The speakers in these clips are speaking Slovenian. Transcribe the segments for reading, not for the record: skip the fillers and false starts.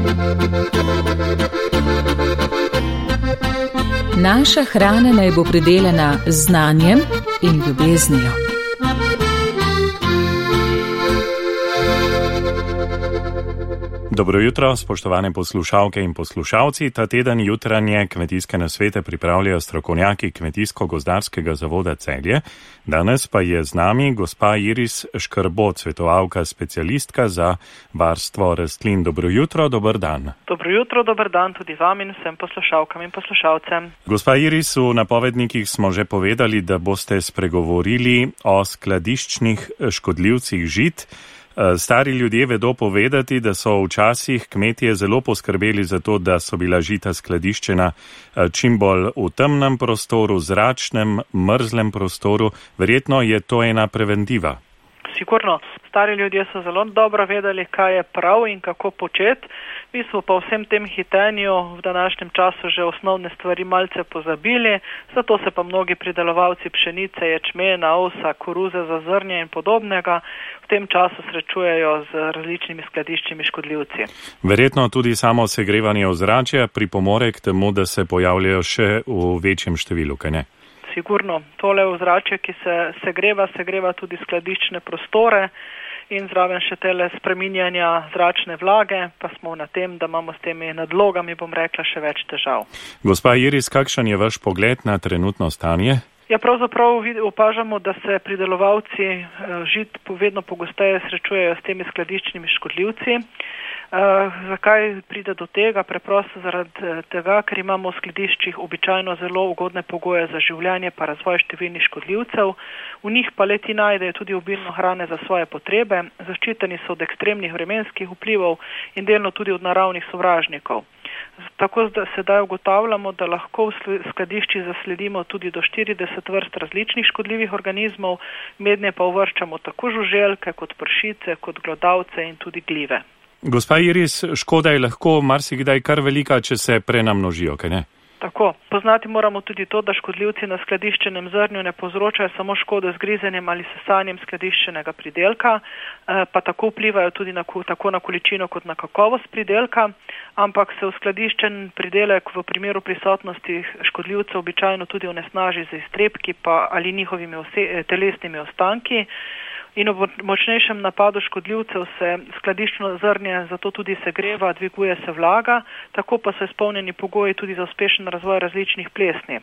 Naša hrana naj bo pridelana z znanjem in ljubeznijo. Dobro jutro, spoštovane poslušalke in poslušalci. Ta teden jutranje kmetijske nasvete pripravljajo strokovnjaki Kmetijsko-gozdarskega zavoda Celje. Danes pa je z nami gospa Iris Škrbo, svetovalka specialistka za varstvo rastlin. Dobro jutro, dober dan. Dobro jutro, dober dan tudi vam in vsem poslušalkam in poslušalcem. Gospa Iris, v napovednikih smo že povedali, da boste spregovorili o skladiščnih škodljivcih žit. Stari ljudje vedo povedati, da so včasih kmetje zelo poskrbeli za to, da so bila žita skladiščena čim bolj v temnem prostoru, zračnem, mrzlem prostoru. Verjetno je to ena preventiva. Sigurno. Stari ljudje so zelo dobro vedeli, kaj je prav in kako početi. Mi smo pa vsem tem hitenju v današnjem času že osnovne stvari malce pozabili, zato se pa mnogi pridelovalci pšenice, ječmena, ovsa, koruze za zrnje in podobnega v tem času srečujejo z različnimi skladiščnimi škodljivci. Verjetno tudi samo segrevanje ozračja pripomore k temu, da se pojavljajo še v večjem številu, kaj ne? Sigurno. Tole ozračje, ki se segreva tudi skladiščne prostore in zraven še tele spreminjanja zračne vlage, pa smo na tem, da imamo s temi nadlogami, bom rekla, še več težav. Gospa Iris, kakšen je vaš pogled na trenutno stanje? Ja, pravzaprav opažamo, da se pridelovalci žit vedno pogosteje srečujejo s temi skladiščnimi škodljivci. Zakaj pride do tega? Preprosto zaradi tega, ker imamo v skladiščih običajno zelo ugodne pogoje za življenje pa razvoj številnih škodljivcev. V njih pa leti najdejo tudi obilno hrane za svoje potrebe, zaščiteni so od ekstremnih vremenskih vplivov in delno tudi od naravnih sovražnikov. Tako da sedaj ugotavljamo, da lahko v skladiščih zasledimo tudi do 40 vrst različnih škodljivih organizmov, mednje pa uvrščamo tako žuželke kot pršice, kot glodavce in tudi glive. Gospa Iris, škoda je lahko marsikdaj kar velika, če se prenamnožijo, kaj ne? Tako. Poznati moramo tudi to, da škodljivci na skladiščenem zrnju ne povzročajo samo škode z grizenjem ali sesanjem skladiščenega pridelka, pa tako vplivajo tudi tako na količino kot na kakovost pridelka, ampak se v skladiščen pridelek v primeru prisotnosti škodljivcev običajno tudi onesnaži z iztrebki pa ali njihovimi telesnimi ostanki. In ob močnejšem napadu škodljivcev se skladiščno zrnje zato tudi segreva, dviguje se vlaga, tako pa so izpolnjeni pogoji tudi za uspešen razvoj različnih plesni.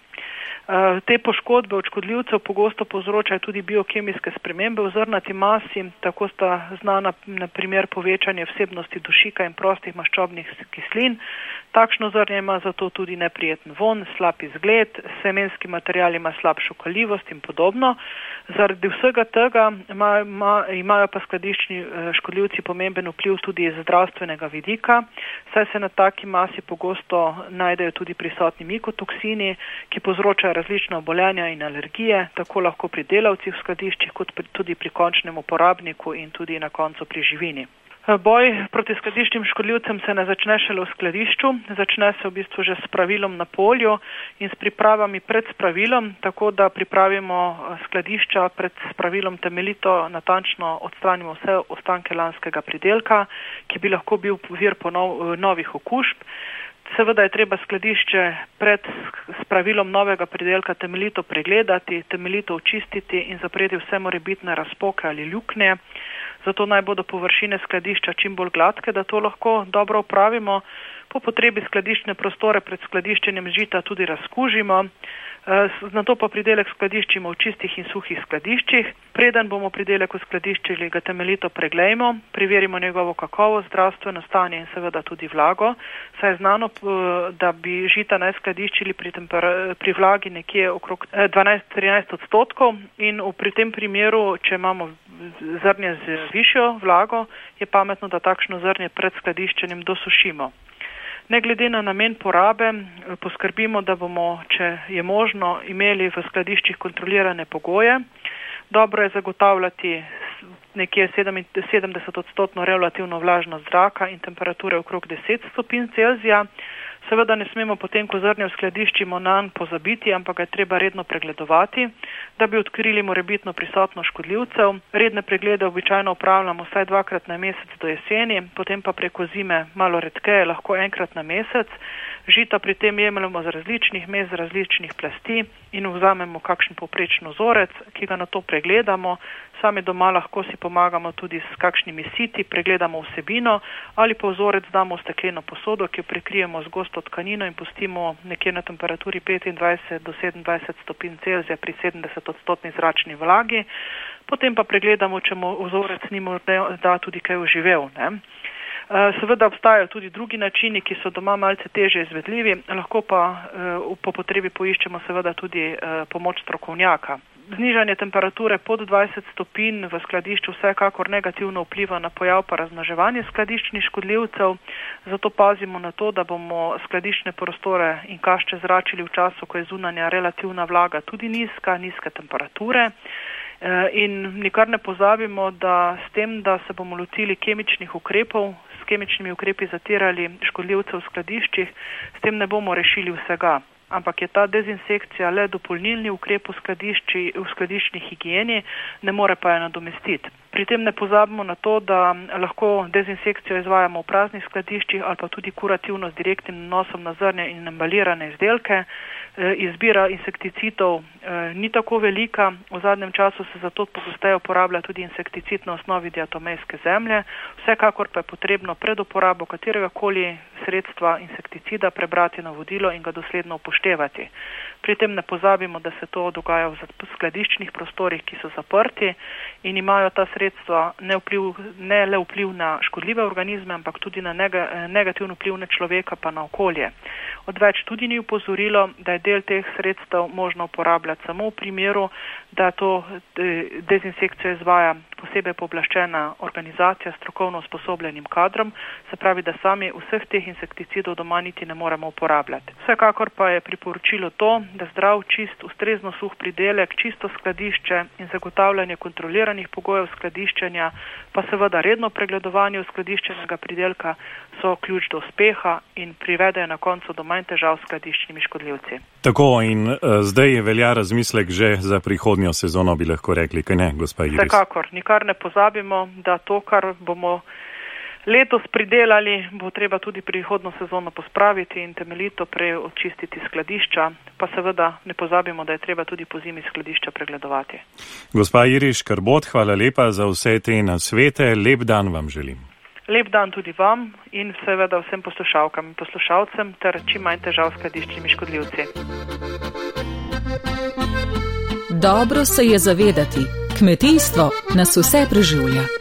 Te poškodbe od škodljivcev pogosto povzročajo tudi biokemijske spremembe v zrnati masi, tako sta znana na primer povečanje vsebnosti dušika in prostih maščobnih kislin. Takšno zrnje ima zato tudi neprijeten vonj, slab izgled, semenski material ima slabšo kaljivost in podobno. Zaradi vsega tega imajo pa skladiščni škodljivci pomemben vpliv tudi iz zdravstvenega vidika, saj se na taki masi pogosto najdejo tudi prisotni mikotoksini, ki povzročajo različna obolenja in alergije, tako lahko pri delavcih v skladiščih kot tudi pri končnem uporabniku in tudi na koncu pri živini. Boj proti skladiščnim škodljivcem se ne začne šele v skladišču, začne se v bistvu že s spravilom na polju in s pripravami pred spravilom, tako da pripravimo skladišča pred spravilom temeljito, natančno odstranimo vse ostanke lanskega pridelka, ki bi lahko bil vir novih okužb. Seveda je treba skladišče pred spravilom novega pridelka temeljito pregledati, temeljito očistiti in zapreti vse morebitne razpoke ali luknje. Zato naj bodo površine skladišča čim bolj gladke, da to lahko dobro opravimo. Po potrebi skladiščne prostore pred skladiščenjem žita tudi razkužimo. Nato pa pridelek skladiščimo v čistih in suhih skladiščih. Preden bomo pridelek uskladiščili, ga temeljito preglejmo, preverimo njegovo kakovost, zdravstveno stanje in seveda tudi vlago. Saj je znano, da bi žita naj skladiščili pri vlagi nekje okrog 12-13 odstotkov in pri tem primeru, če imamo zrnje z višjo vlago, je pametno, da takšno zrnje pred skladiščenjem dosušimo. Ne glede na namen porabe, poskrbimo, da bomo, če je možno, imeli v skladiščih kontrolirane pogoje. Dobro je zagotavljati nekje 70% relativno vlažnost zraka in temperature okrog 10 stopinj Celzija. Seveda ne smemo potem, ko zrnje uskladiščimo, nanj pozabiti, ampak ga je treba redno pregledovati, da bi odkrili morebitno prisotnost škodljivcev. Redne preglede običajno opravljamo vsaj 2-krat na mesec do jeseni, potem pa preko zime malo redkeje, lahko 1-krat na mesec. Žita pri tem jemljemo z različnih mest, z različnih plasti in vzamemo kakšen povprečen vzorec, ki ga na to pregledamo. Sami doma lahko si pomagamo tudi s kakšnimi siti, pregledamo vsebino ali pa vzorec damo v stekleno posodo, ki jo prekrijemo z gosto tkanino in pustimo nekje na temperaturi 25 do 27 stopinj Celzija pri 70% zračni vlagi. Potem pa pregledamo, če mu vzorec ni morda tudi kaj oživel, ne. Seveda obstajajo tudi drugi načini, ki so doma malce teže izvedljivi, lahko pa po potrebi poiščemo seveda tudi pomoč strokovnjaka. Znižanje temperature pod 20 stopinj v skladišču vsekakor negativno vpliva na pojav pa razmnoževanje skladiščnih škodljivcev, zato pazimo na to, da bomo skladiščne prostore in kašče zračili v času, ko je zunanja relativna vlaga tudi nizke temperature. In nikar ne pozabimo, da s tem, da se bomo lotili kemičnih ukrepov, s kemičnimi ukrepi zatirali škodljivce v skladiščih, s tem ne bomo rešili vsega. Ampak je ta dezinsekcija le dopolnilni ukrep v skladiščni higieni, ne more pa je nadomestiti. Pri tem ne pozabimo na to, da lahko dezinsekcijo izvajamo v praznih skladiščih ali pa tudi kurativno z direktnim nanosom na zrnje in embalirane izdelke. Izbira insekticidov ni tako velika, v zadnjem času se zato pogosteje uporablja tudi insekticid na osnovi diatomejske zemlje, vsekakor pa je potrebno pred uporabo kateregakoli sredstva insekticida prebrati navodilo in ga dosledno upoštevati. Pri tem ne pozabimo, da se to dogaja v skladiščnih prostorih, ki so zaprti in imajo ta sredstva ne le vpliv na škodljive organizme, ampak tudi na negativno vpliv na človeka pa na okolje. Odveč tudi ni upozorilo, da je del teh sredstev možno uporabljati samo v primeru, da to dezinsekcijo izvaja posebej pooblaščena organizacija s strokovno usposobljenim kadrom, se pravi, da sami vseh teh insekticidov doma niti ne moremo uporabljati. Vsekakor pa je priporočilo to, da zdrav, čist, ustrezno suh pridelek, čisto skladišče in zagotavljanje kontroliranih pogojev skladiščenja, pa seveda redno pregledovanje skladiščenega pridelka so ključ do uspeha in privedejo na koncu do manj težav s skladiščnimi škodljivci. Tako in zdaj velja razmislek že za prihodnjo sezono, bi lahko rekli, kaj ne, gospa Iris? Vsekakor, nikar ne pozabimo, da to, kar bomo letos pridelali, bo treba tudi prihodno sezono pospraviti in temeljito očistiti skladišča, pa seveda ne pozabimo, da je treba tudi po zimi skladišča pregledovati. Gospa Iris Škarbot, hvala lepa za vse te nasvete, lep dan vam želim. Lep dan tudi vam in seveda vsem poslušalkam in poslušalcem ter čim manj težav s skladiščnimi škodljivci. Dobro se je zavedati, kmetijstvo nas vse preživlja.